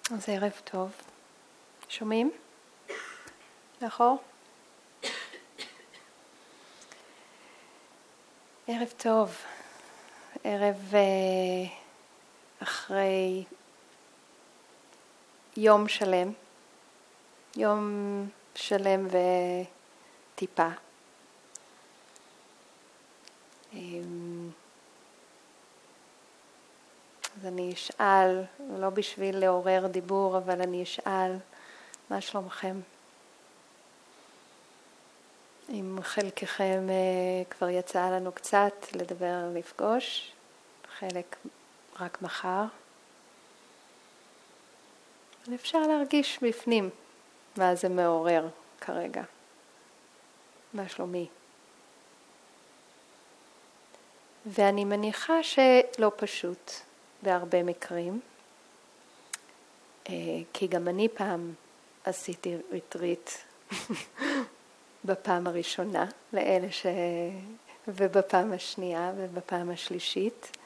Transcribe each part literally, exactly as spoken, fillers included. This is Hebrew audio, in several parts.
אז ערב טוב. שומעים? לאחור? ערב טוב. ערב אחרי יום שלם. יום שלם וטיפה. אז אני אשאל, לא בשביל לעורר דיבור, אבל אני אשאל, מה שלומכם? אם חלקכם כבר יצא לנו קצת לדבר, לפגוש, חלק רק מחר. אבל אפשר להרגיש בפנים מה זה מעורר כרגע. מה שלומי? ואני מניחה שלא פשוט בהרבה מקרים, כי גם אני פעם עשיתי ריטריט בפעם הראשונה, לאלה ש... ובפעם השנייה ובפעם השלישית.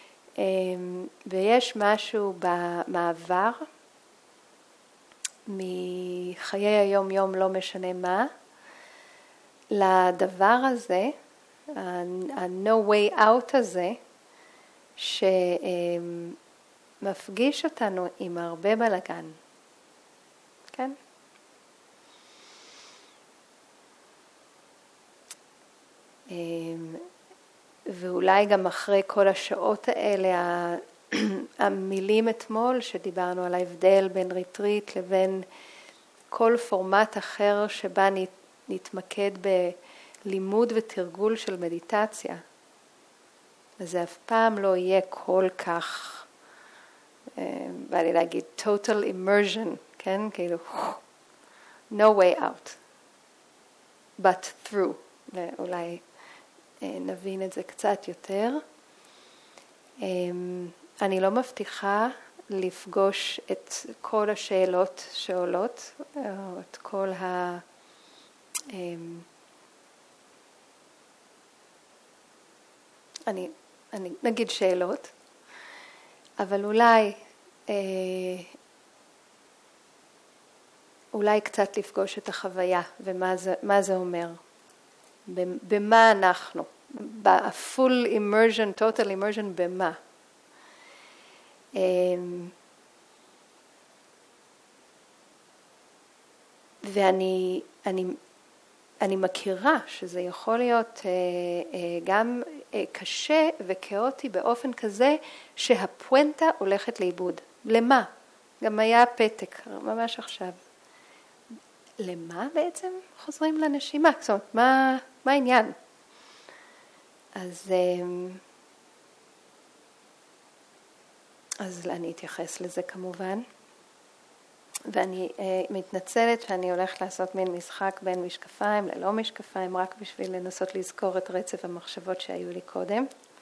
ויש משהו במעבר מחיי היום יום לא משנה מה, לדבר הזה, ה-no way out הזה, שמפגיש אותנו עם הרבה בלגן. כן? ואולי גם אחרי כל השעות האלה, המילים אתמול שדיברנו על ההבדל בין ריטריט לבין כל פורמט אחר שבה נתמקד בלימוד ותרגול של מדיטציה. אז זה אף פעם לא יהיה כל כך, בא לי להגיד, total immersion, כן? כאילו, no way out, but through. ואולי נבין את זה קצת יותר. אני לא מבטיחה לפגוש את כל השאלות שעולות, או את כל ה... אני, אני נגיד שאלות, אבל אולי, אולי קצת לפגוש את החוויה ומה זה, מה זה אומר. במה אנחנו, ב-full immersion, total immersion, במה. ואני אני, אני מכירה שזה יכול להיות גם קשה וכאוטי באופן כזה שהפואנטה הולכת לאיבוד. למה? גם היה פתק, ממש עכשיו. למה בעצם חוזרים לנשימה? זאת אומרת, מה, מה העניין? אז, אז אני אתייחס לזה כמובן. ואני מתנצלת שאני הולכת לעשות מין משחק בין משקפיים ללא משקפיים, רק בשביל לנסות לזכור את רצף המחשבות שהיו לי קודם.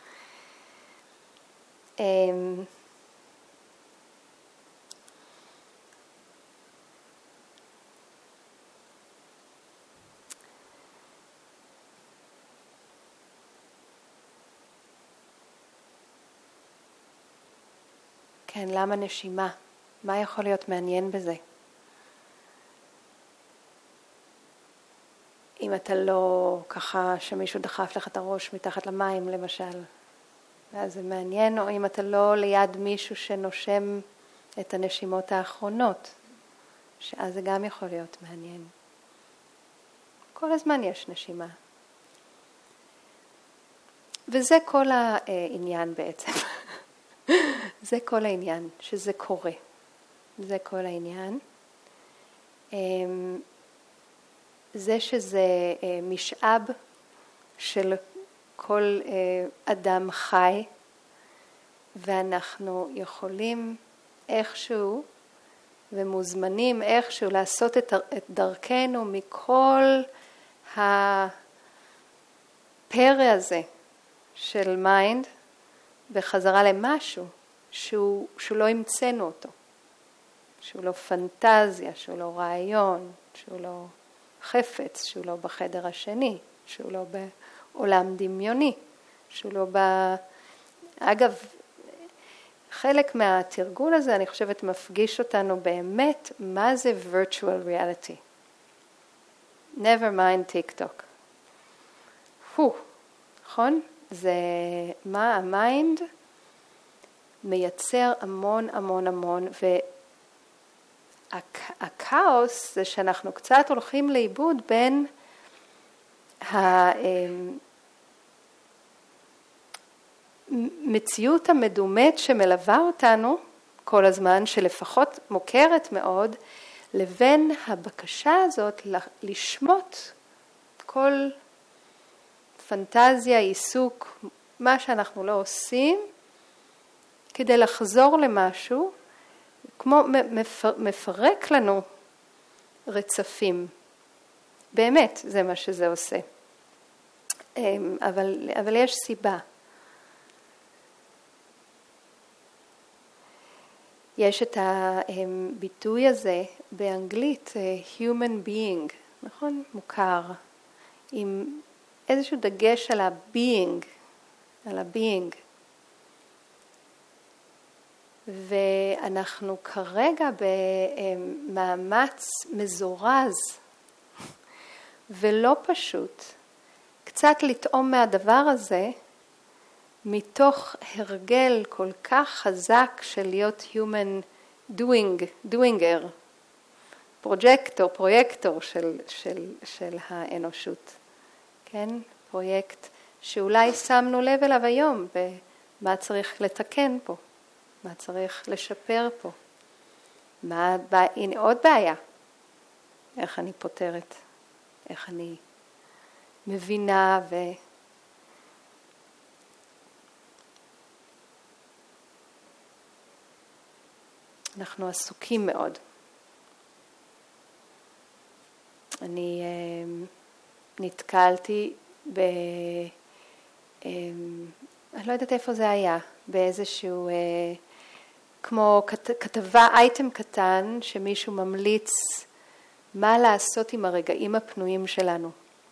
כן, למה נשימה? מה יכול להיות מעניין בזה? אם אתה לא ככה שמישהו דחף לך את הראש מתחת למים למשל, אז זה מעניין, או אם אתה לא ליד מישהו שנושם את הנשימות האחרונות, שאז זה גם יכול להיות מעניין. כל הזמן יש נשימה. וזה כל העניין בעצם. זה כל העניין, שזה קורה. זה כל העניין. זה שזה משאב של כל אדם חי, ואנחנו יכולים איכשהו ומוזמנים איכשהו לעשות את דרכנו מכל הפרא הזה של מיינד, בחזרה למשהו שהוא, שהוא לא המצאנו אותו, שהוא לא פנטזיה, שהוא לא רעיון, שהוא לא חפץ, שהוא לא בחדר השני, שהוא לא בעולם דמיוני, שהוא לא ב... אגב, חלק מהתרגול הזה, אני חושבת, מפגיש אותנו באמת, מה זה virtual reality. never mind TikTok. הו, נכון? זה מה המיינד מייצר המון המון המון, והכאוס זה שאנחנו קצת הולכים לאיבוד בין המציאות המדומת שמלווה אותנו כל הזמן, שלפחות מוכרת מאוד, לבין הבקשה הזאת לשמות כל פנטזיה, עיסוק, מה שאנחנו לא עושים, כדי לחזור למשהו, כמו מפרק לנו רצפים. באמת, זה מה שזה עושה. אבל, אבל יש סיבה. יש את הביטוי הזה באנגלית, human being, נכון? מוכר, עם איזשהו דגש על ה-being, על ה-being. ואנחנו כרגע במאמץ מזורז ולא פשוט, קצת לטעום מהדבר הזה, מתוך הרגל כל כך חזק של להיות human doing, doinger, פרוג'קטור, פרויקטור של, של, של האנושות. כן? פרויקט שאולי שמנו לב אליו היום, במה צריך לתקן פה, מה צריך לשפר פה. מה, הנה עוד בעיה, איך אני פותרת, איך אני מבינה ו... אנחנו עסוקים מאוד. אני אה, נתקלתי ב... אה, אני לא יודעת איפה זה היה, באיזשהו, אה, כמו כת, כתבה, אייטם קטן, שמישהו ממליץ מה לעשות עם הרגעים הפנויים שלנו.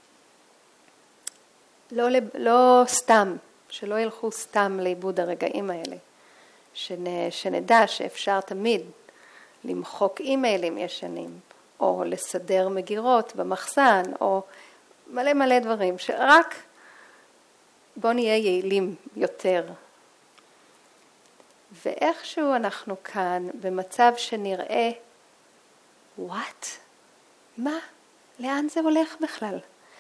לא, לא סתם, שלא ילכו סתם לאיבוד הרגעים האלה. שנדע שאפשר תמיד למחוק אימיילים ישנים, או לסדר מגירות במחסן, או מלא מלא דברים, שרק בוא נהיה יעילים יותר. ואיכשהו אנחנו כאן במצב שנראה, what? מה? לאן זה הולך בכלל?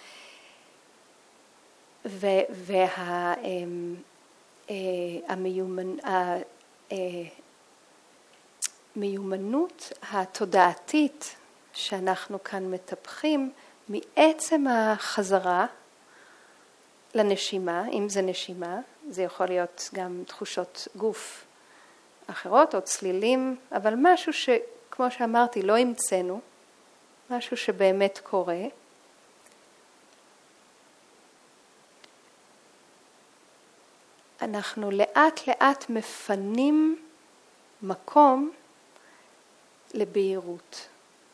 והמיומנות, המיומנות התודעתית שאנחנו כאן מטפחים מעצם החזרה לנשימה, אם זה נשימה, זה יכול להיות גם תחושות גוף אחרות או צלילים, אבל משהו שכמו שאמרתי לא המצאנו, משהו שבאמת קורה. אנחנו לאט לאט מפנים מקום לבהירות.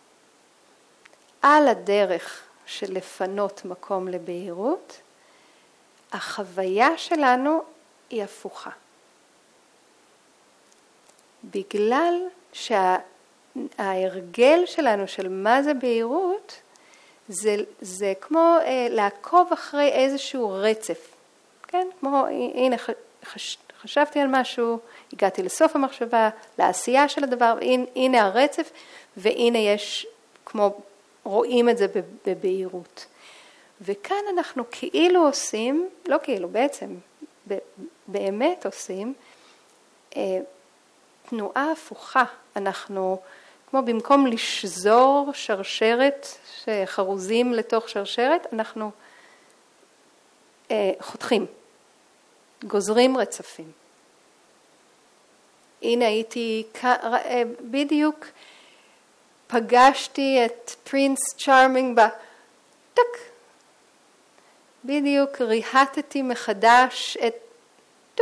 על הדרך של לפנות מקום לבהירות, החוויה שלנו היא הפוכה. בגלל שההרגל שלנו של מה זה בהירות, זה, זה כמו אה, לעקוב אחרי איזשהו רצף. כן? כמו, הנה, חש, חשבתי על משהו, הגעתי לסוף המחשבה, לעשייה של הדבר, הנה, הנה הרצף, והנה יש, כמו, רואים את זה בבהירות. וכאן אנחנו כאילו עושים, לא כאילו, בעצם, באמת עושים, תנועה הפוכה. אנחנו, כמו במקום לשזור שרשרת, שחרוזים לתוך שרשרת, אנחנו חותכים. גוזרים רצפים. הנה הייתי, בדיוק פגשתי את פרינס צ'ארמינג בטק. בדיוק ריהטתי מחדש את טוק.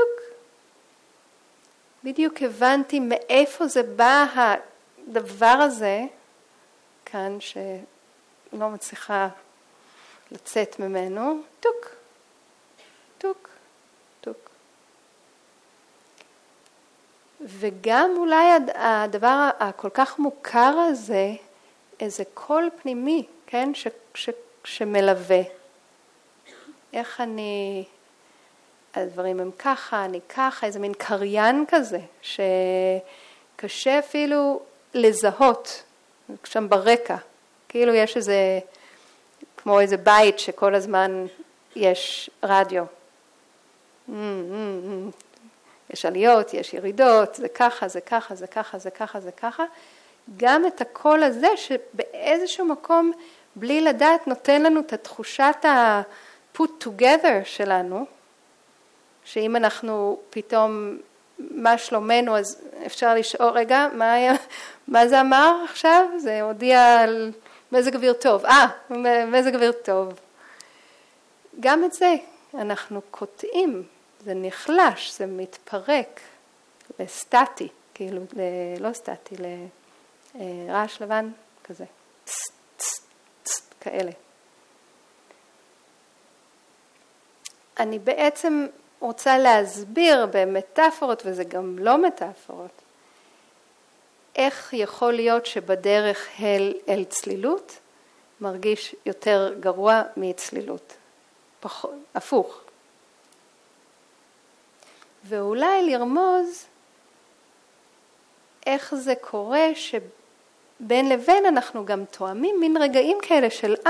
בדיוק הבנתי מאיפה זה בא הדבר הזה, כאן שלא מצליחה לצאת ממנו, טוק, טוק. וגם אולי הדבר הכל כך מוכר הזה, איזה קול פנימי, כן, ש, ש, שמלווה. איך אני, הדברים הם ככה, אני ככה, איזה מין קריין כזה, שקשה אפילו לזהות, שם ברקע, כאילו יש איזה, כמו איזה בית שכל הזמן יש רדיו. יש עליות, יש ירידות, זה ככה, זה ככה, זה ככה, זה ככה, זה ככה. גם את הקול הזה שבאיזשהו מקום, בלי לדעת, נותן לנו את התחושת ה-put together שלנו, שאם אנחנו פתאום, מה שלומנו, אז אפשר לשאול, רגע, מה, היה, מה זה אמר עכשיו? זה הודיע על מזג אוויר טוב. אה, מזג אוויר טוב. גם את זה אנחנו קוטעים, זה נחלש, זה מתפרק לסטטי, כאילו, לא סטטי, לרעש לבן כזה, כאלה. אני בעצם רוצה להסביר במטאפורות, וזה גם לא מטאפורות, איך יכול להיות שבדרך אל, אל צלילות מרגיש יותר גרוע מצלילות. פחות, הפוך. ואולי לרמוז איך זה קורה שבין לבין אנחנו גם תואמים מין רגעים כאלה של אה,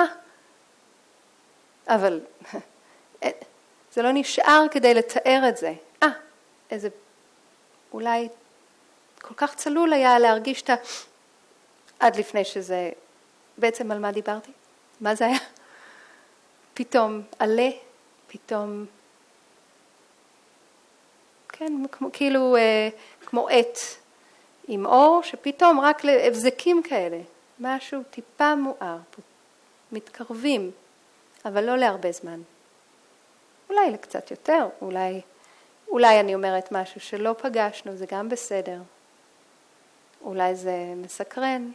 אבל זה לא נשאר כדי לתאר את זה. אה, איזה, אולי כל כך צלול היה להרגיש את ה... עד לפני שזה, בעצם על מה דיברתי? מה זה היה? פתאום עלה, פתאום, כן, כמו, כאילו, אה, כמו עת עם אור, שפתאום רק להבזקים כאלה, משהו טיפה מואר, מתקרבים, אבל לא להרבה זמן. אולי לקצת יותר, אולי, אולי אני אומרת משהו שלא פגשנו, זה גם בסדר. אולי זה מסקרן.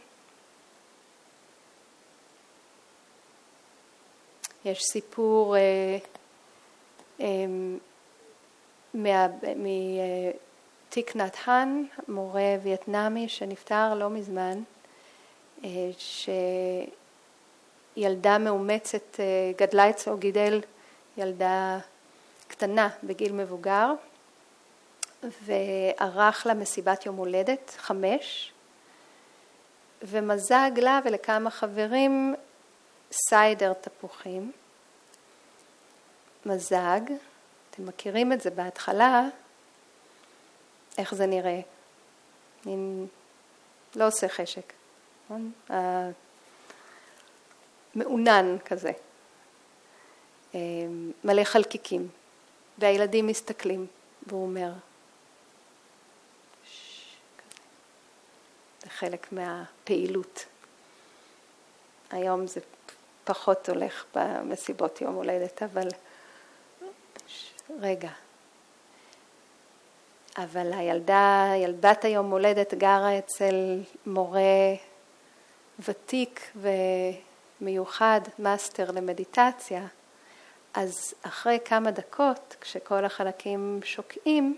יש סיפור אה, אה, מתיק נאט האן, מורה וייטנאמי שנפטר לא מזמן, אה, שילדה מאומצת אה, גדלה אצלו, גידל ילדה קטנה בגיל מבוגר, וערך לה מסיבת יום הולדת, חמש, ומזג לה ולכמה חברים סיידר תפוחים, מזג, אתם מכירים את זה בהתחלה, איך זה נראה? מין, לא עושה חשק, מעונן כזה, מלא חלקיקים, והילדים מסתכלים, והוא אומר, זה חלק מהפעילות. היום זה פחות הולך במסיבות יום הולדת, אבל רגע. אבל הילדה, ילדת היום הולדת גרה אצל מורה ותיק ומיוחד, מאסטר למדיטציה, אז אחרי כמה דקות, כשכל החלקים שוקעים,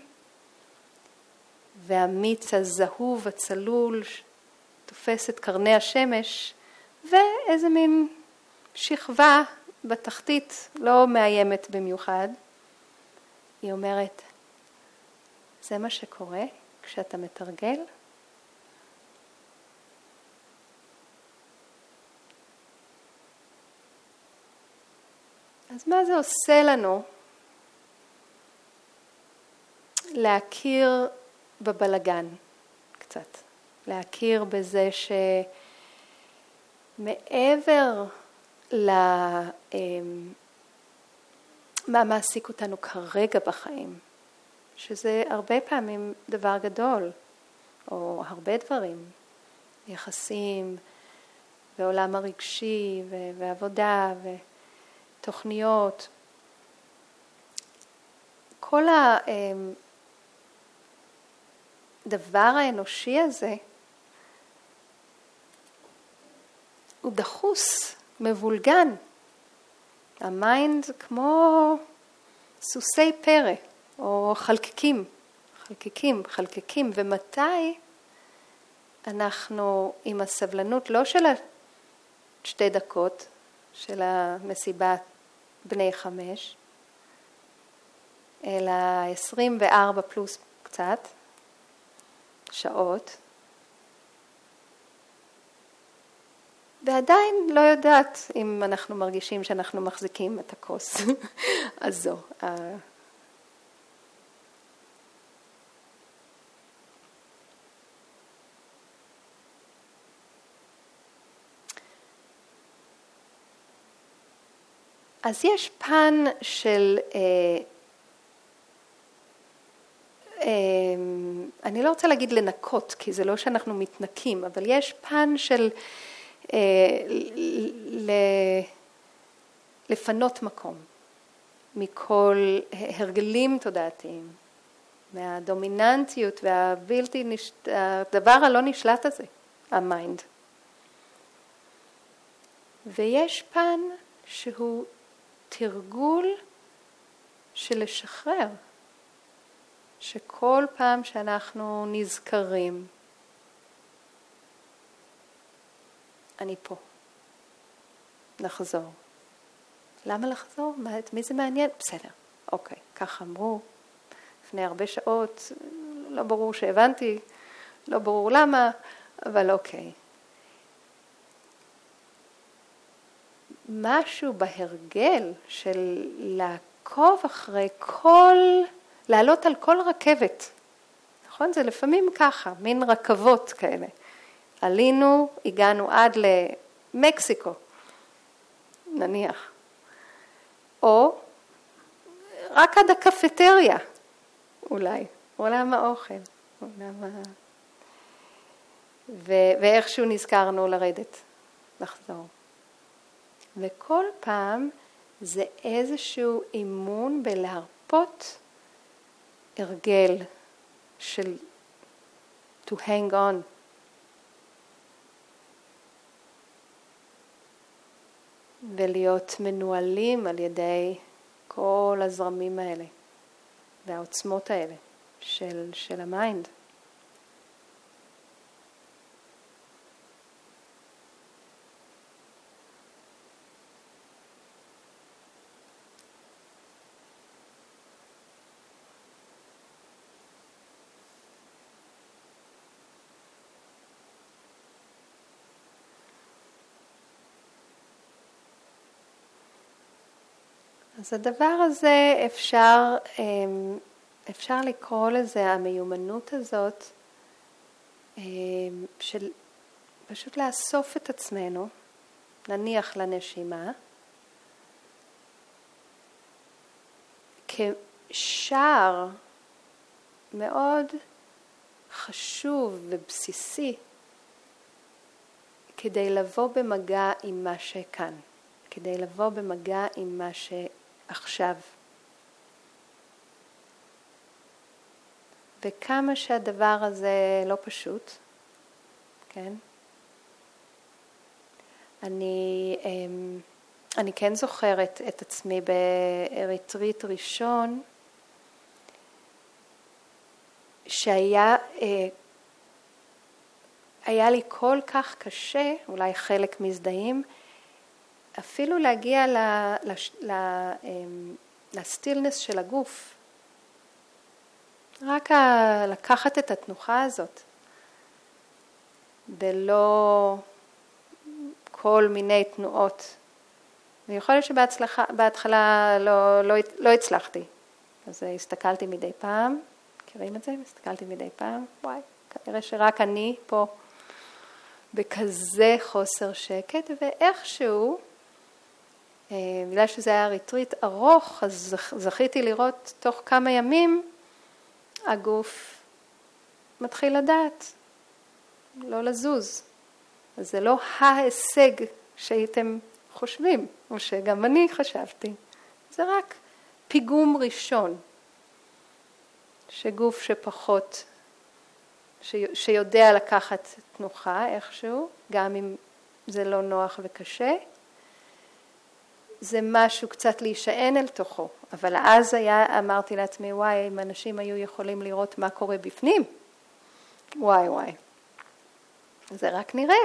והמיץ הזהוב הצלול תופס את קרני השמש, ואיזה מין שכבה בתחתית, לא מאיימת במיוחד, היא אומרת, זה מה שקורה כשאתה מתרגל? אז מה זה עושה לנו להכיר בבלגן קצת? להכיר בזה שמעבר למה מעסיק אותנו כרגע בחיים, שזה הרבה פעמים דבר גדול, או הרבה דברים, יחסים, ועולם הרגשי, ועבודה, ותוכניות. כל הדבר האנושי הזה, הוא דחוס, מבולגן. המיינד כמו סוסי פרא, או חלקיקים, חלקיקים, חלקיקים, ומתי אנחנו עם הסבלנות לא של השתי דקות, של המסיבת בני חמש, אלא עשרים וארבע פלוס קצת שעות, ועדיין לא יודעת אם אנחנו מרגישים שאנחנו מחזיקים את הכוס הזו. אז יש פן של, אה, אה, אני לא רוצה להגיד לנקות, כי זה לא שאנחנו מתנקים, אבל יש פן של אה, ל, לפנות מקום מכל הרגלים תודעתיים, מהדומיננטיות והבלתי, נש... הדבר הלא נשלט הזה, המיינד. ויש פן שהוא תרגול של לשחרר, שכל פעם שאנחנו נזכרים, אני פה, נחזור. למה לחזור? מה, את מי זה מעניין? בסדר, אוקיי, כך אמרו, לפני הרבה שעות, לא ברור שהבנתי, לא ברור למה, אבל אוקיי. משהו בהרגל של לעקוב אחרי כל, לעלות על כל רכבת. נכון? זה לפעמים ככה, מין רכבות כאלה. עלינו, הגענו עד למקסיקו, נניח. או רק עד הקפטריה, אולי. עולם האוכל. עולם ה... ו... ואיכשהו נזכרנו לרדת, לחזור. וכל פעם זה איזשהו אימון בלהרפות הרגל של to hang on. ולהיות מנוהלים על ידי כל הזרמים האלה והעוצמות האלה של, של המיינד. אז הדבר הזה אפשר, אפשר לקרוא לזה, המיומנות הזאת, של פשוט לאסוף את עצמנו, נניח לנשימה, כשער מאוד חשוב ובסיסי, כדי לבוא במגע עם מה שכאן, כדי לבוא במגע עם מה שעכשיו. וכמה שהדבר הזה לא פשוט, כן? אני, אני כן זוכרת את עצמי בריטריט ראשון, שהיה היה לי כל כך קשה, אולי חלק מזדהים, אפילו להגיע לסטילנס של הגוף. רק לקחת את התנוחה הזאת, בלא כל מיני תנועות. ויכול להיות שבהתחלה לא, לא, לא הצלחתי. אז הסתכלתי מדי פעם, מכירים את זה? הסתכלתי מדי פעם, וואי, כנראה שרק אני פה בכזה חוסר שקט, ואיכשהו, בגלל שזה היה ריטריט ארוך, אז זכיתי לראות תוך כמה ימים, הגוף מתחיל לדעת, לא לזוז. אז זה לא ההישג שהייתם חושבים, או שגם אני חשבתי. זה רק פיגום ראשון, שגוף שפחות, שיודע לקחת תנוחה איכשהו, גם אם זה לא נוח וקשה, זה משהו קצת להישען אל תוכו, אבל אז היה, אמרתי לעצמי, וואי, אם אנשים היו יכולים לראות מה קורה בפנים, וואי וואי, זה רק נראה.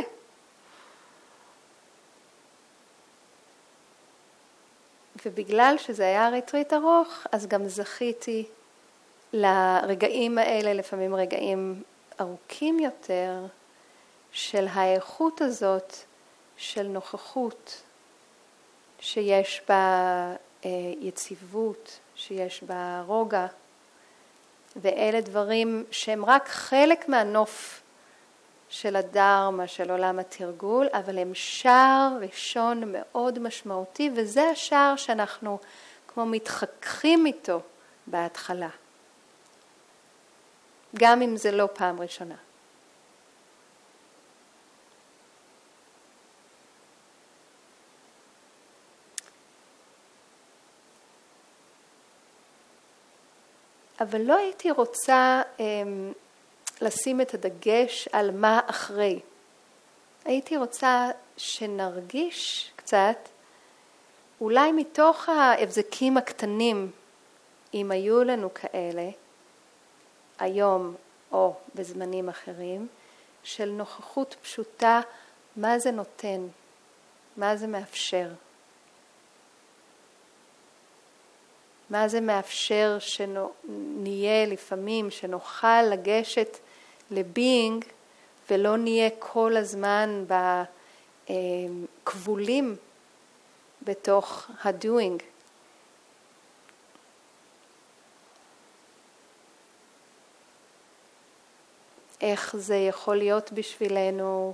ובגלל שזה היה ריטריט ארוך, אז גם זכיתי לרגעים האלה, לפעמים רגעים ארוכים יותר, של האיכות הזאת, של נוכחות, שיש בה יציבות, שיש בה רוגע, ואלה דברים שהם רק חלק מהנוף של הדרמה, של עולם התרגול, אבל הם שער ראשון מאוד משמעותי, וזה השער שאנחנו כמו מתחככים איתו בהתחלה, גם אם זה לא פעם ראשונה. אבל לא הייתי רוצה אה, לשים את הדגש על מה אחרי. הייתי רוצה שנרגיש קצת, אולי מתוך ההבזקים הקטנים, אם היו לנו כאלה, היום או בזמנים אחרים, של נוכחות פשוטה, מה זה נותן, מה זה מאפשר. מה זה מאפשר שנהיה לפעמים, שנוכל לגשת לביינג, ולא נהיה כל הזמן בכבולים בתוך הדוינג. איך זה יכול להיות בשבילנו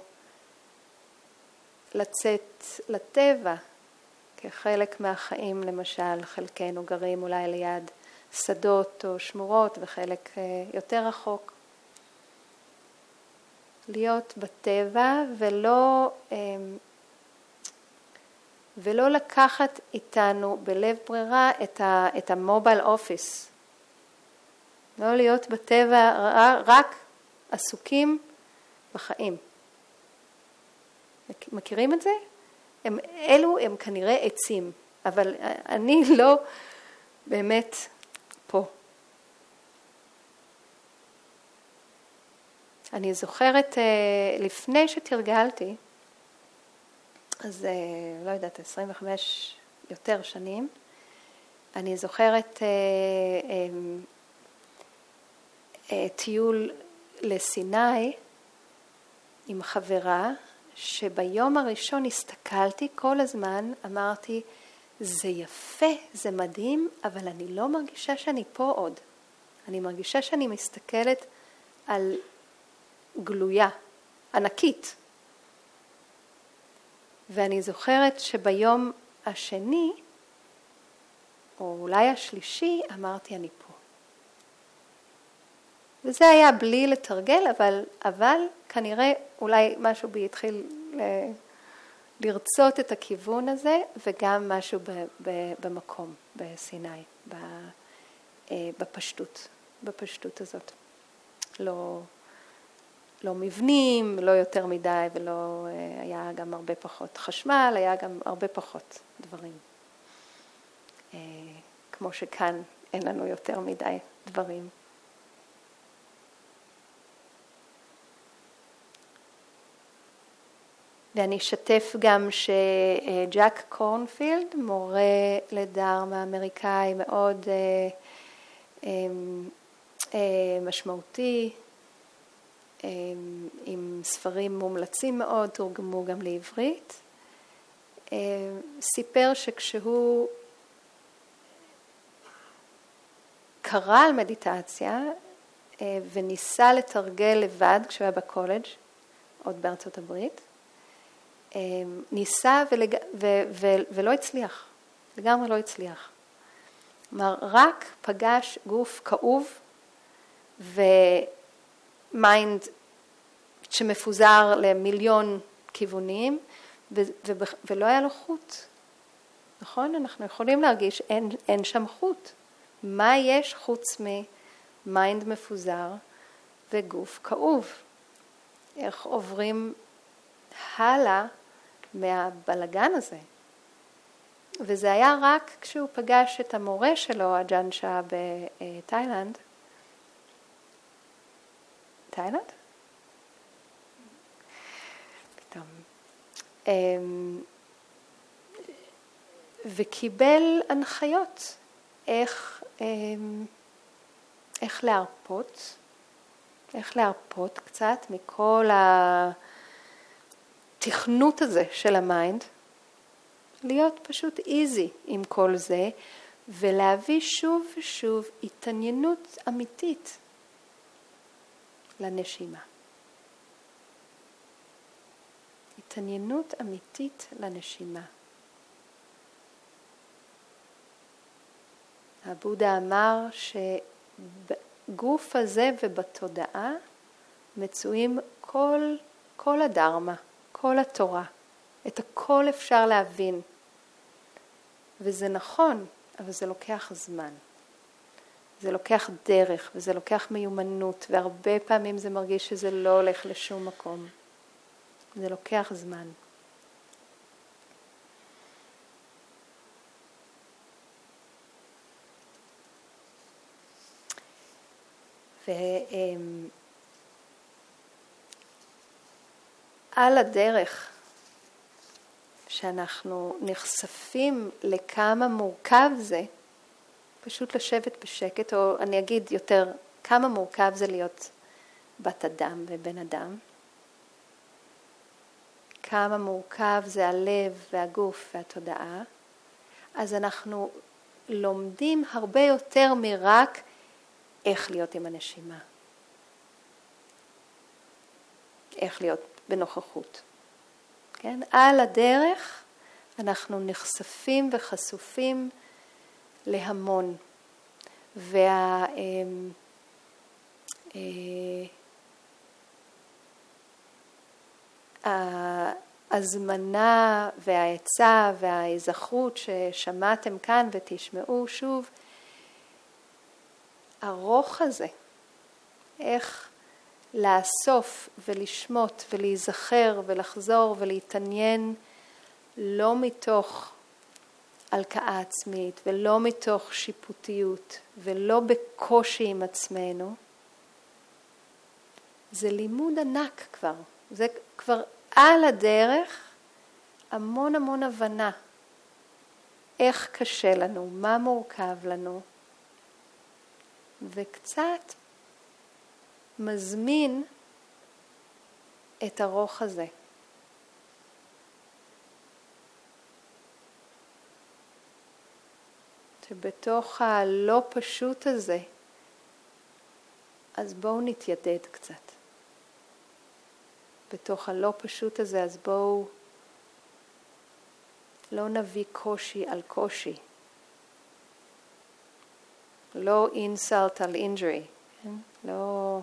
לצאת לטבע, כחלק מהחיים, למשל, חלקנו גרים אולי ליד שדות או שמורות, וחלק יותר רחוק. להיות בטבע ולא, ולא לקחת איתנו בלב ברירה את, ה, את המובייל אופיס. לא להיות בטבע, רק עסוקים בחיים. מכירים את זה? הם, אלו הם כנראה עצים, אבל אני לא באמת פה. אני זוכרת לפני שתרגלתי, אז לא יודעת, עשרים וחמש יותר שנים, אני זוכרת טיול לסיני עם חברה, שביום הראשון הסתכלתי כל הזמן, אמרתי, זה יפה, זה מדהים, אבל אני לא מרגישה שאני פה עוד. אני מרגישה שאני מסתכלת על גלויה, ענקית. ואני זוכרת שביום השני, או אולי השלישי, אמרתי, אני פה. וזה היה בלי לתרגל, אבל, אבל כנראה אולי משהו בי התחיל ל, לרצות את הכיוון הזה, וגם משהו ב, ב, במקום, בסיני, ב, בפשטות, בפשטות הזאת. לא, לא מבנים, לא יותר מדי, ולא היה גם הרבה פחות חשמל, היה גם הרבה פחות דברים. כמו שכאן אין לנו יותר מדי דברים. ואני אשתף גם שג'ק קורנפילד, מורה לדרמה אמריקאי מאוד אה, אה, אה, משמעותי, אה, עם ספרים מומלצים מאוד, תורגמו גם לעברית, אה, סיפר שכשהוא קרא על מדיטציה אה, וניסה לתרגל לבד כשהוא היה בקולג' עוד בארצות הברית, ניסה ולג... ו... ו... ולא הצליח, לגמרי לא הצליח. כלומר, רק פגש גוף כאוב ומיינד שמפוזר למיליון כיוונים, ו... ו... ולא היה לו חוט. נכון? אנחנו יכולים להרגיש, אין, אין שם חוט. מה יש חוץ ממיינד מפוזר וגוף כאוב? איך עוברים הלאה מהבלגן הזה? וזה היה רק כשהוא פגש את המורה שלו, הג'אן שאה בתאילנד. תאילנד? פתאום. וקיבל הנחיות איך, איך להרפות, איך להרפות קצת מכל התכנות הזה של המיינד, להיות פשוט איזי עם כל זה, ולהביא שוב ושוב התעניינות אמיתית לנשימה. התעניינות אמיתית לנשימה. הבודה אמר שבגוף הזה ובתודעה מצויים כל, כל הדרמה, כל התורה. את הכל אפשר להבין. וזה נכון, אבל זה לוקח זמן. זה לוקח דרך וזה לוקח מיומנות, והרבה פעמים זה מרגיש שזה לא הולך לשום מקום. זה לוקח זמן. ועל הדרך שאנחנו נחשפים לכמה מורכב זה, פשוט לשבת בשקט, או אני אגיד יותר, כמה מורכב זה להיות בת אדם ובן אדם. כמה מורכב זה הלב והגוף והתודעה. אז אנחנו לומדים הרבה יותר מרק איך להיות עם הנשימה. איך להיות בנוכחות. כן? על הדרך אנחנו נחשפים וחשופים להמון. וה... ההזמנה והעצה וההיזכרות ששמעתם כאן ותשמעו שוב, הרוח הזה, איך לאסוף ולשמות ולהיזכר ולחזור ולהתעניין לא מתוך הלקאה עצמית ולא מתוך שיפוטיות ולא בקושי עם עצמנו, זה לימוד ענק כבר. זה כבר על הדרך המון המון הבנה. איך קשה לנו, מה מורכב לנו. וקצת מזמין את הרוח הזה. שבתוך הלא פשוט הזה, אז בואו נתיידד קצת. בתוך הלא פשוט הזה, אז בואו לא נביא קושי על קושי. לא insult על injury. כן? לא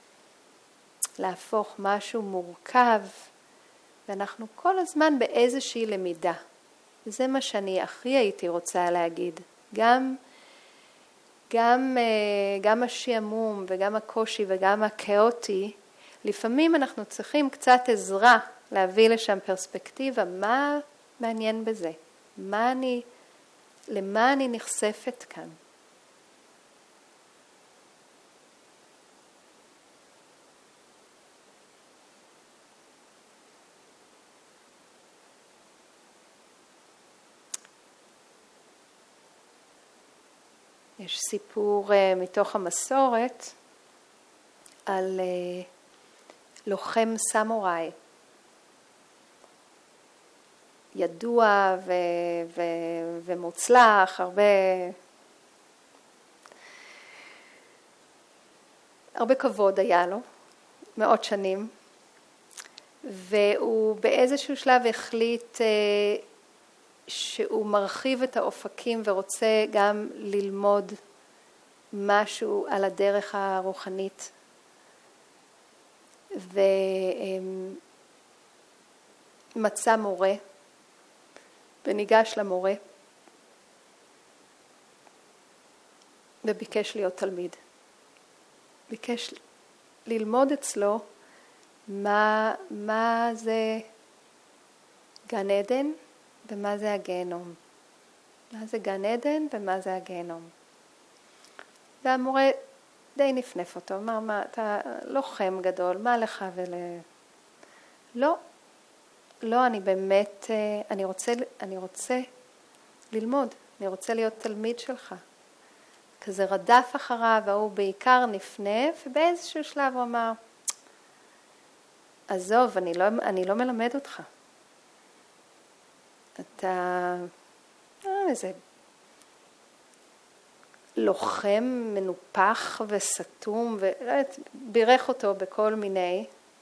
להפוך משהו מורכב, ואנחנו כל הזמן באיזושהי למידה. וזה מה שאני הכי הייתי רוצה להגיד. גם, גם, גם השעמום וגם הקושי וגם הכאוטי, לפעמים אנחנו צריכים קצת עזרה להביא לשם פרספקטיבה, מה מעניין בזה? מה אני, למה אני נחשפת כאן? יש סיפור uh, מתוך המסורת על uh, לוחם סמוראי, ידוע ו- ו- ומוצלח, הרבה, הרבה כבוד היה לו, מאות שנים, והוא באיזשהו שלב החליט uh, שהוא מרחיב את האופקים ורוצה גם ללמוד משהו על הדרך הרוחנית. ומצא מורה וניגש למורה וביקש להיות תלמיד. ביקש ללמוד אצלו מה, מה זה גן עדן ומה זה הגיהנום. מה זה גן עדן ומה זה הגיהנום. והמורה די נפנף אותו, אמר, מה, אתה לוחם גדול, מה לך ול... לא, לא, אני באמת, אני רוצה, אני רוצה ללמוד, אני רוצה להיות תלמיד שלך. כזה רדף אחריו, והוא בעיקר נפנף, ובאיזשהו שלב הוא אמר, עזוב, אני לא, אני לא מלמד אותך. אתה, אה, איזה לוחם מנופח וסתום, ובירך אותו בכל מיני,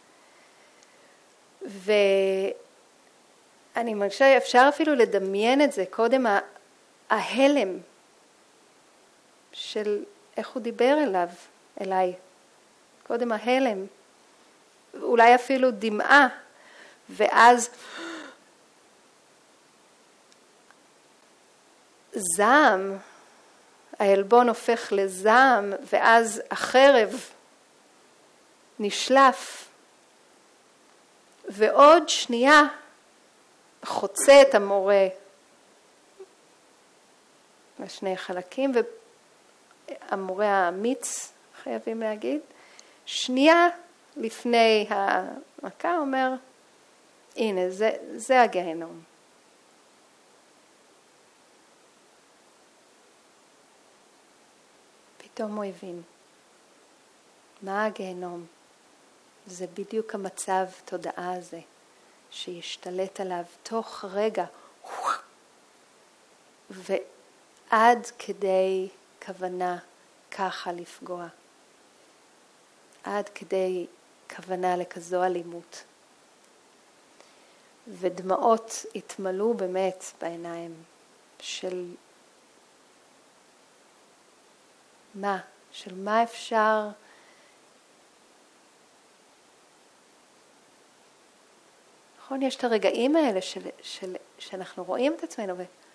ואני מרגישה, אפשר אפילו לדמיין את זה, קודם ההלם של איך הוא דיבר אליו, אליי, קודם ההלם, אולי אפילו דמעה, ואז זעם, העלבון הופך לזעם, ואז החרב נשלף, ועוד שנייה חוצה את המורה לשני חלקים, והמורה האמיץ, חייבים להגיד, שנייה לפני המכה אומר, הנה, זה, זה הגיהנום. פתאום הוא הבין. מה הגיהנום? זה בדיוק המצב תודעה הזה, שישתלט עליו תוך רגע, ועד כדי כוונה ככה לפגוע. עד כדי כוונה לכזו אלימות. ודמעות התמלאו באמת בעיניים של מה? של מה אפשר נכון, יש את הרגעים האלה של, של, שאנחנו רואים את עצמנו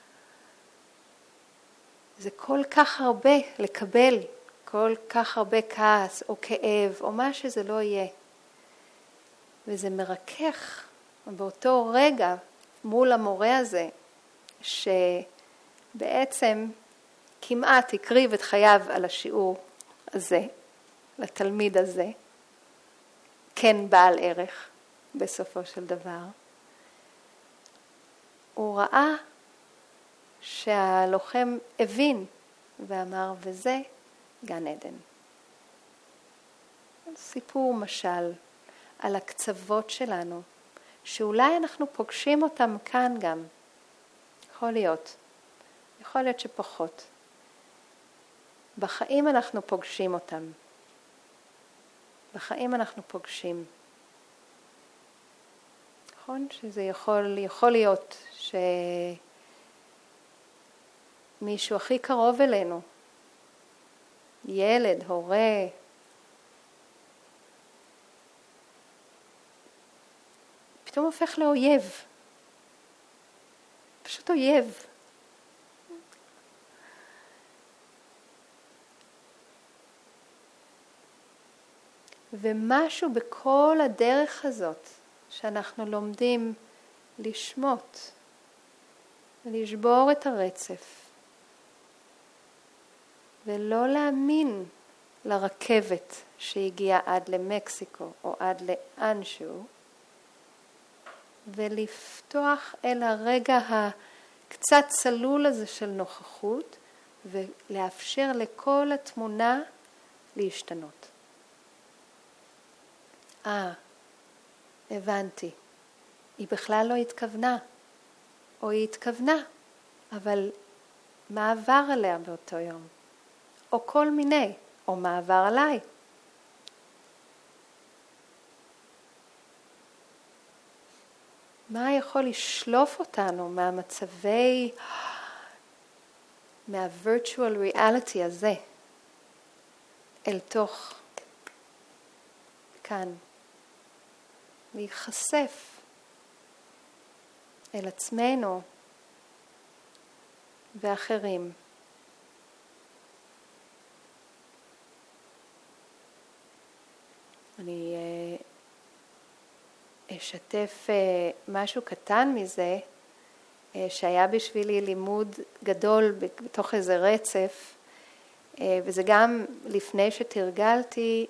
וזה כל כך הרבה לקבל, כל כך הרבה כעס או כאב או מה שזה לא יהיה. וזה מרכך באותו רגע מול המורה הזה שבעצם כמעט הקריב את חייו על השיעור הזה, לתלמיד הזה, כן בעל ערך בסופו של דבר. הוא ראה שהלוחם הבין ואמר, וזה גן עדן. סיפור משל על הקצוות שלנו, שאולי אנחנו פוגשים אותם כאן גם. יכול להיות. יכול להיות שפחות. בחיים אנחנו פוגשים אותם. בחיים אנחנו פוגשים. נכון? שזה יכול, יכול להיות שמישהו הכי קרוב אלינו, ילד, הורה, פתאום הופך לאויב. פשוט אויב. ומשהו בכל הדרך הזאת שאנחנו לומדים לשמות, לשבור את הרצף, ולא להאמין לרכבת שהגיעה עד למקסיקו או עד לאנשהו, ולפתוח אל הרגע הקצת צלול הזה של נוכחות, ולאפשר לכל התמונה להשתנות. אה, הבנתי. היא בכלל לא התכוונה, או היא התכוונה, אבל מה עבר עליה באותו יום? או כל מיני, או מה עבר עליי. מה יכול לשלוף אותנו מהמצבי, מה-virtual reality הזה, אל תוך כאן, להיחשף אל עצמנו ואחרים. אני אשתף משהו קטן מזה, שהיה בשבילי לימוד גדול בתוך איזה רצף, וזה גם לפני שתרגלתי,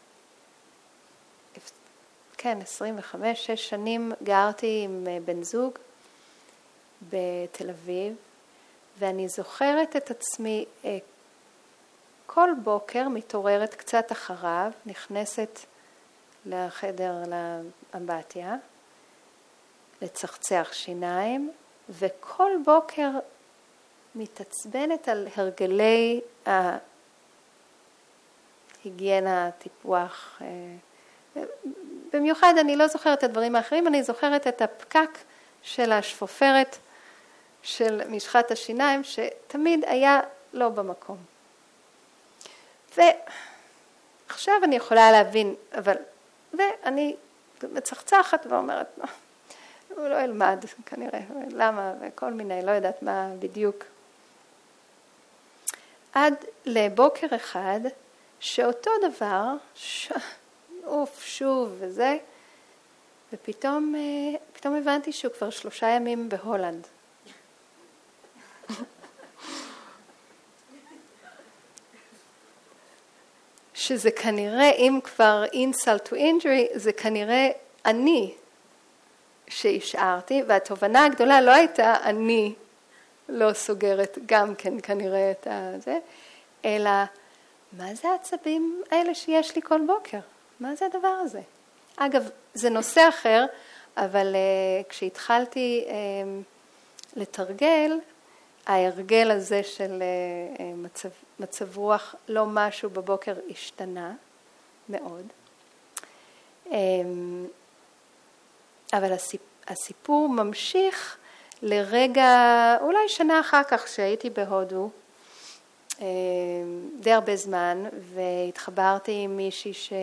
כן, עשרים וחמש שש שנים גרתי עם בן זוג בתל אביב, ואני זוכרת את עצמי כל בוקר מתעוררת קצת אחריו, נכנסת לחדר לאמבטיה, לצחצח שיניים, וכל בוקר מתעצבנת על הרגלי ההיגיינה, הטיפוח. במיוחד אני לא זוכרת את הדברים האחרים, אני זוכרת את הפקק של השפופרת של משחת השיניים, שתמיד היה לא במקום. ועכשיו אני יכולה להבין, אבל, ואני מצחצחת ואומרת, הוא לא ילמד כנראה, למה, וכל מיני, לא יודעת מה בדיוק. עד לבוקר אחד, שאותו דבר, ש... אוף, שוב וזה, ופתאום פתאום הבנתי שהוא כבר שלושה ימים בהולנד. שזה כנראה, אם כבר insult to injury, זה כנראה אני שהשארתי, והתובנה הגדולה לא הייתה אני לא סוגרת גם כן כנראה את זה, אלא מה זה העצבים האלה שיש לי כל בוקר? מה זה הדבר הזה? אגב, זה נושא אחר, אבל uh, כשהתחלתי uh, לתרגל, ההרגל הזה של uh, מצב, מצב רוח, לא משהו בבוקר השתנה מאוד. Um, אבל הסיפ, הסיפור ממשיך לרגע, אולי שנה אחר כך שהייתי בהודו, uh, די הרבה זמן, והתחברתי עם מישהי ש...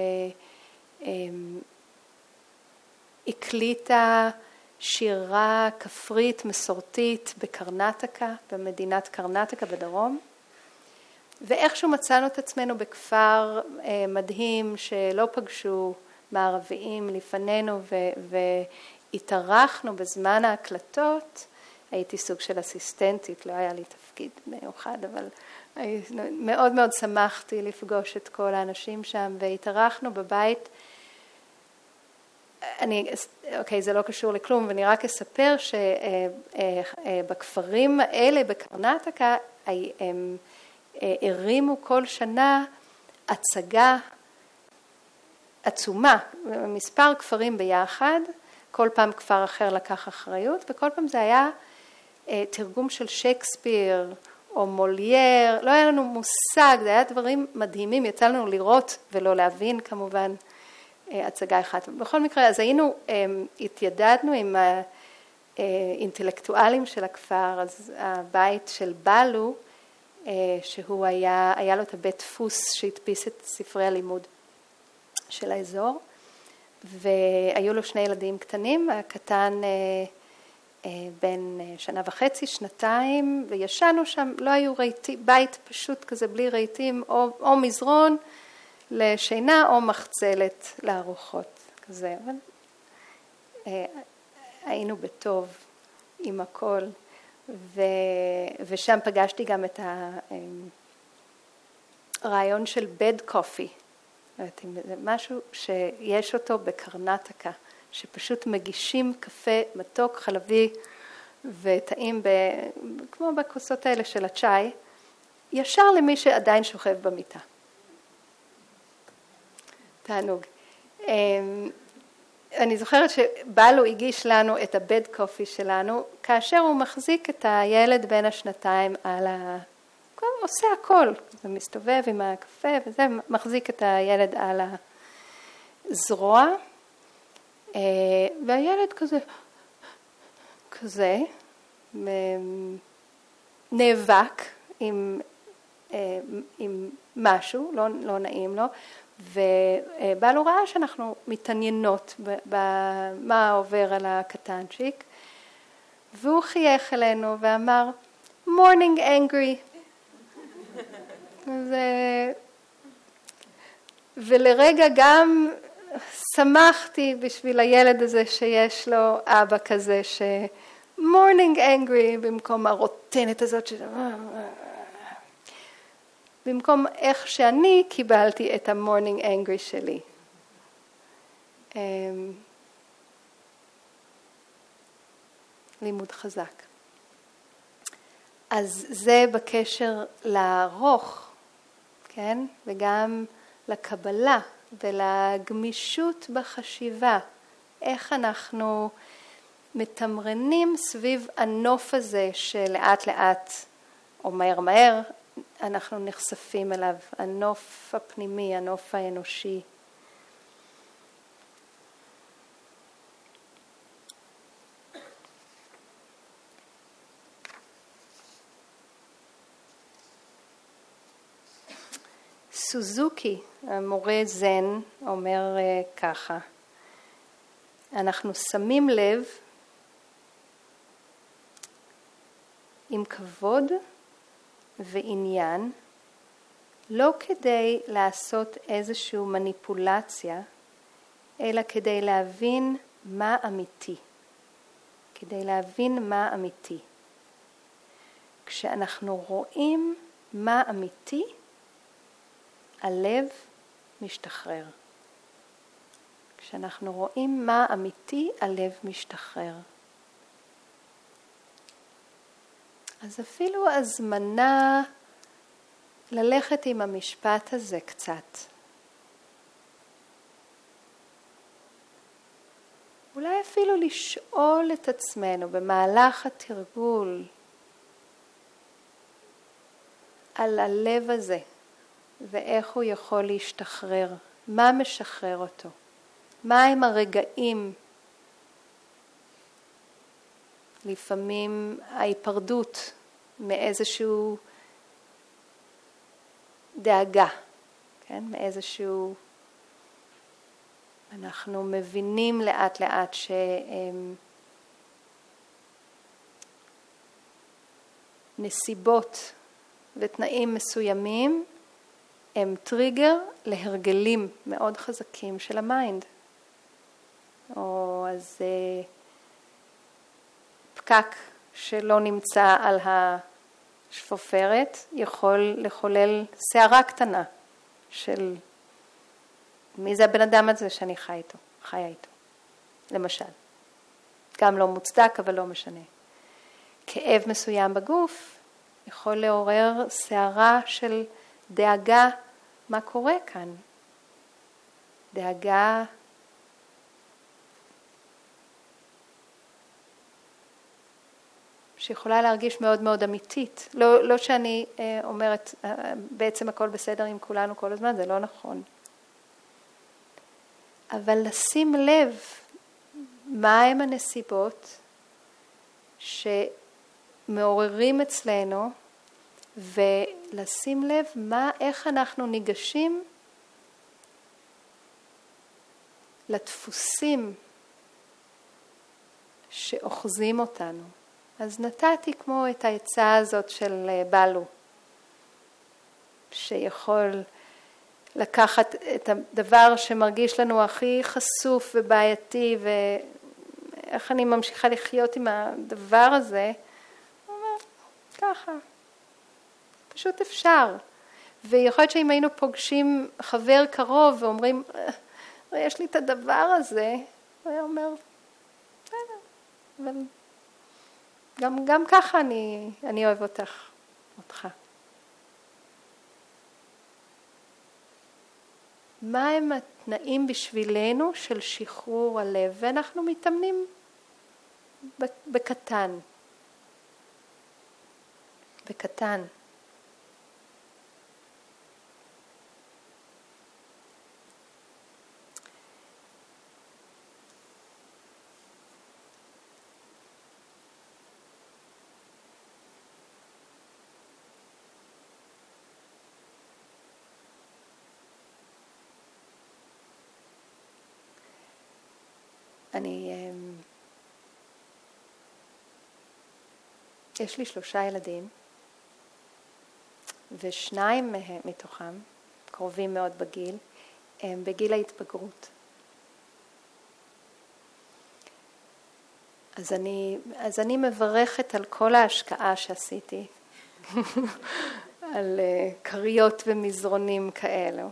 הקליטה שירה כפרית מסורתית בקרנטקה, במדינת קרנטקה בדרום, ואיכשהו מצאנו את עצמנו בכפר מדהים שלא פגשו מערביים לפנינו, והתארחנו בזמן ההקלטות. הייתי סוג של אסיסטנטית, לא היה לי תפקיד מיוחד, אבל מאוד מאוד שמחתי לפגוש את כל האנשים שם, והתארחנו בבית. אני, אוקיי, זה לא קשור לכלום, ואני רק אספר שבכפרים האלה בקרנטקה הם הרימו כל שנה הצגה עצומה, מספר כפרים ביחד, כל פעם כפר אחר לקח אחריות, וכל פעם זה היה תרגום של שייקספיר או מולייר, לא היה לנו מושג, זה היה דברים מדהימים, יצא לנו לראות ולא להבין כמובן הצגה אחת. בכל מקרה, אז היינו, התיידדנו עם האינטלקטואלים של הכפר, אז הבית של בלו, שהוא היה, היה לו את הבית דפוס שהדפיס את ספרי הלימוד של האזור, והיו לו שני ילדים קטנים, הקטן בן שנה וחצי, שנתיים, וישנו שם, לא היו רהיטים, בית פשוט כזה בלי רהיטים, או, או מזרון לשינה, או מחצלת לארוחות, כזה. אבל היינו בטוב עם הכל, ו, ושם פגשתי גם את הרעיון של בד קופי, זה משהו שיש אותו בקרנטקה, שפשוט מגישים קפה מתוק, חלבי וטעים ב... כמו בכוסות האלה של הצ'אי, ישר למי שעדיין שוכב במיטה. תענוג. אני זוכרת שבאלו הגיש לנו את הבד קופי שלנו, כאשר הוא מחזיק את הילד בין השנתיים על ה... הוא עושה הכל, הוא מסתובב עם הקפה וזה, מחזיק את הילד על הזרוע, והילד כזה, כזה, נאבק עם, עם משהו, לא, לא נעים לו, ובאלו ראה שאנחנו מתעניינות במה עובר על הקטנצ'יק, והוא חייך אלינו ואמר, morning angry. זה... ולרגע גם שמחתי בשביל הילד הזה שיש לו אבא כזה morning angry במקום הרוטנת הזאת ש... במקום איך שאני קיבלתי את המורנינג אנגרי שלי. לימוד חזק. אז זה בקשר לארוך, כן? וגם לקבלה ולגמישות בחשיבה. איך אנחנו מתמרנים סביב הנוף הזה שלאט לאט או מהר מהר אנחנו נחשפים אליו, הנוף הפנימי, הנוף האנושי. סוזוקי, המורה זן, אומר ככה, אנחנו שמים לב עם כבוד ועניין, לא כדי לעשות איזושהי מניפולציה, אלא כדי להבין מה אמיתי. כדי להבין מה אמיתי. כשאנחנו רואים מה אמיתי, הלב משתחרר. כשאנחנו רואים מה אמיתי, הלב משתחרר. אז אפילו הזמנה ללכת עם המשפט הזה קצת. אולי אפילו לשאול את עצמנו במהלך התרגול על הלב הזה ואיך הוא יכול להשתחרר, מה משחרר אותו, מה הם הרגעים, לפעמים ההיפרדות מאיזשהו דאגה, כן? מאיזשהו, אנחנו מבינים לאט לאט שנסיבות ותנאים מסוימים הם טריגר להרגלים מאוד חזקים של המיינד. או אז פקק שלא נמצא על השפופרת יכול לחולל שערה קטנה של מי זה הבן אדם הזה שאני חי איתו, חיה איתו. למשל. גם לא מוצדק אבל לא משנה. כאב מסוים בגוף יכול לעורר שערה של דאגה מה קורה כאן. דאגה שיכולה להרגיש מאוד מאוד אמיתית. לא, לא שאני אה, אומרת, אה, בעצם הכל בסדר עם כולנו כל הזמן, זה לא נכון. אבל לשים לב מה הם הנסיבות שמעוררים אצלנו, ולשים לב מה, איך אנחנו ניגשים לדפוסים שאוחזים אותנו. אז נתתי כמו את העצה הזאת של בלו, שיכול לקחת את הדבר שמרגיש לנו הכי חשוף ובעייתי, ואיך אני ממשיכה לחיות עם הדבר הזה, הוא אומר, ככה, פשוט אפשר. ויכול להיות שאם היינו פוגשים חבר קרוב ואומרים, יש לי את הדבר הזה, הוא היה אומר, אבל גם, גם ככה אני, אני אוהב אותך, אותך. מה הם התנאים בשבילנו של שחרור הלב? ואנחנו מתאמנים בקטן. בקטן. אני, יש לי שלושה ילדים, ושניים מהם, מתוכם, קרובים מאוד בגיל, הם בגיל ההתבגרות. אז אני, אז אני מברכת על כל ההשקעה שעשיתי, על קריות ומזרונים כאלו.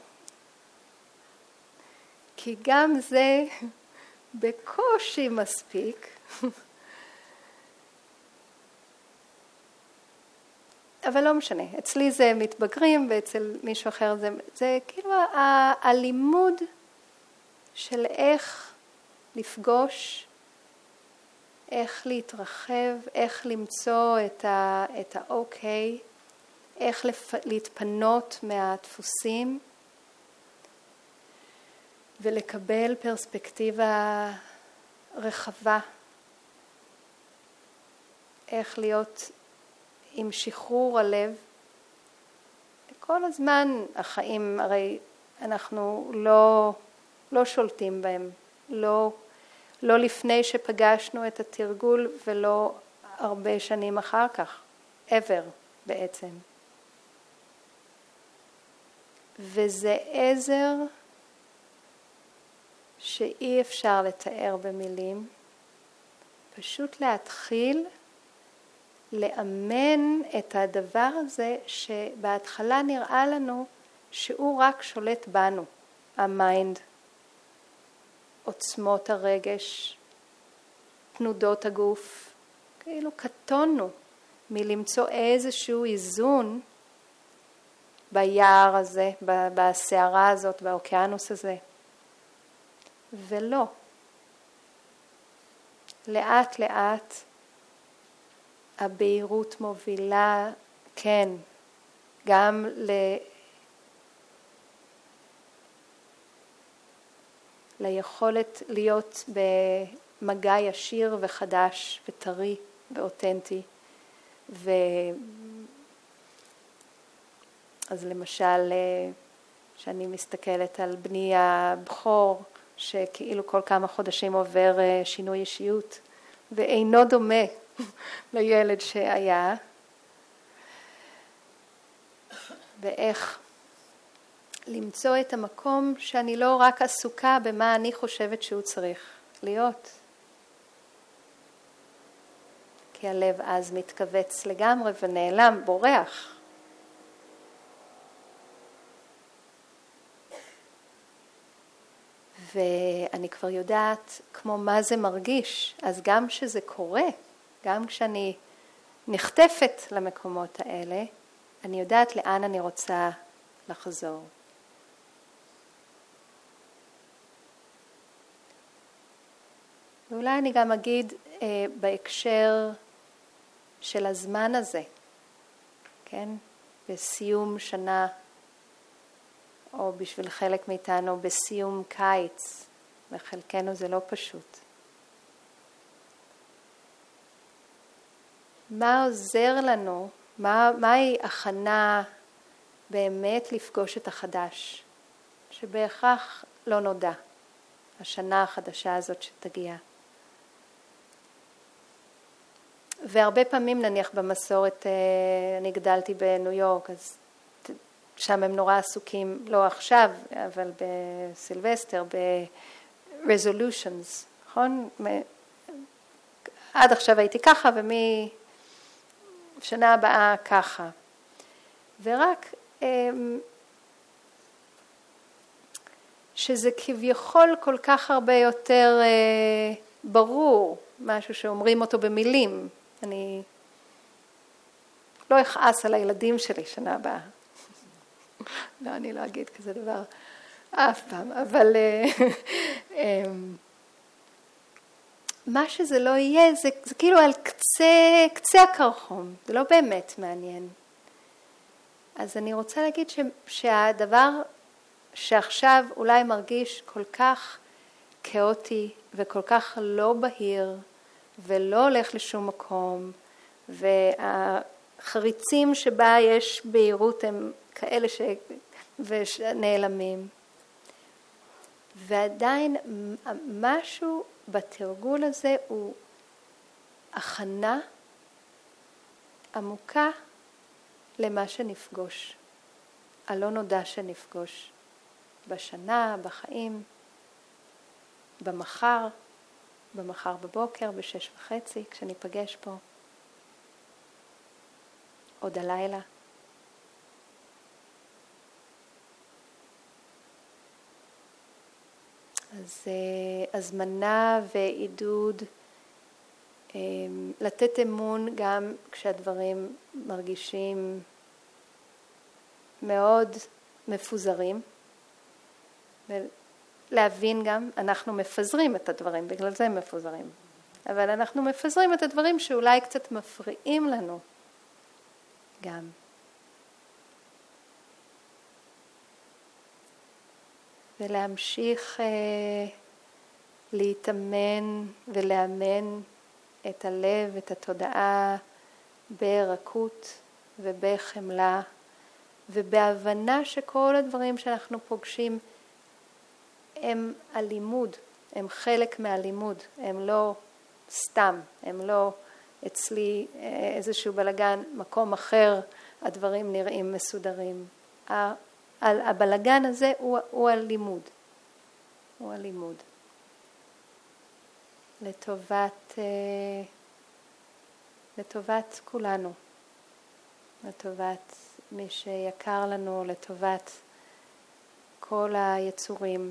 כי גם זה בקושי מספיק. אבל לא משנה, אצלי זה מתבגרים ואצל מישהו אחר זה, זה כאילו ה- הלימוד של איך לפגוש, איך להתרחב, איך למצוא את ה- את האוקיי, איך לפ- להתפנות מהדפוסים ולקבל פרספקטיבה רחבה, איך להיות עם שחרור הלב. כל הזמן החיים, הרי אנחנו לא, לא שולטים בהם, לא, לא לפני שפגשנו את התרגול ולא הרבה שנים אחר כך, ever בעצם. וזה עזר שאי אפשר לתאר במילים, פשוט להתחיל לאמן את הדבר הזה שבהתחלה נראה לנו שהוא רק שולט בנו, המיינד, עוצמות הרגש, תנודות הגוף, כאילו קטונו מלמצוא איזשהו איזון ביער הזה, בסערה הזאת, באוקיינוס הזה. ולא. לאט לאט הבהירות מובילה, כן, גם ל... ליכולת להיות במגע ישיר וחדש וטרי ואותנטי. ו... אז למשל, שאני מסתכלת על בני הבכור, שכאילו כל כמה חודשים עובר שינוי אישיות, ואינו דומה לילד שהיה, ואיך למצוא את המקום שאני לא רק עסוקה במה אני חושבת שהוא צריך להיות. כי הלב אז מתכווץ לגמרי ונעלם, בורח. ואני כבר יודעת כמו מה זה מרגיש, אז גם כשזה קורה, גם כשאני נחטפת למקומות האלה, אני יודעת לאן אני רוצה לחזור. ואולי אני גם אגיד אה, בהקשר של הזמן הזה, כן? בסיום שנה, או בשביל חלק מאיתנו בסיום קיץ, לחלקנו זה לא פשוט. מה עוזר לנו, מה, מהי הכנה באמת לפגוש את החדש, שבהכרח לא נודע, השנה החדשה הזאת שתגיע. והרבה פעמים נניח במסורת, אני גדלתי בניו יורק, אז שם הם נורא עסוקים, לא עכשיו, אבל בסילבסטר, ב-resolutions, נכון? עד עכשיו הייתי ככה, ומשנה הבאה ככה. ורק שזה כביכול כל כך הרבה יותר ברור, משהו שאומרים אותו במילים. אני לא אכעס על הילדים שלי שנה הבאה. לא, אני לא אגיד כזה דבר אף פעם, אבל מה שזה לא יהיה, זה, זה כאילו על קצה, קצה הקרחום, זה לא באמת מעניין. אז אני רוצה להגיד ש, שהדבר שעכשיו אולי מרגיש כל כך כאוטי וכל כך לא בהיר ולא הולך לשום מקום, והחריצים שבה יש בהירות הם כאלה ש... ונעלמים. ועדיין משהו בתרגול הזה הוא הכנה עמוקה למה שנפגוש, הלא נודע שנפגוש, בשנה, בחיים, במחר, במחר בבוקר בשש וחצי כשניפגש פה. עוד הלילה. אז הזמנה ועידוד, לתת אמון גם כשהדברים מרגישים מאוד מפוזרים, ולהבין גם, אנחנו מפזרים את הדברים, בגלל זה הם מפוזרים, אבל אנחנו מפזרים את הדברים שאולי קצת מפריעים לנו גם. ולהמשיך אה, להתאמן ולאמן את הלב, את התודעה, ברכות ובחמלה, ובהבנה שכל הדברים שאנחנו פוגשים הם הלימוד, הם חלק מהלימוד, הם לא סתם, הם לא אצלי איזשהו בלגן, מקום אחר, הדברים נראים מסודרים. הבלגן הזה הוא, הוא הלימוד, הוא הלימוד. לטובת, לטובת כולנו, לטובת מי שיקר לנו, לטובת כל היצורים,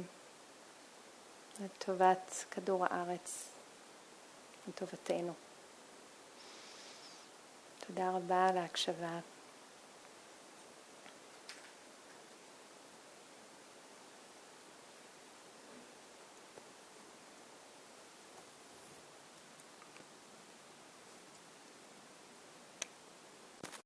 לטובת כדור הארץ, לטובתנו. תודה רבה על ההקשבה.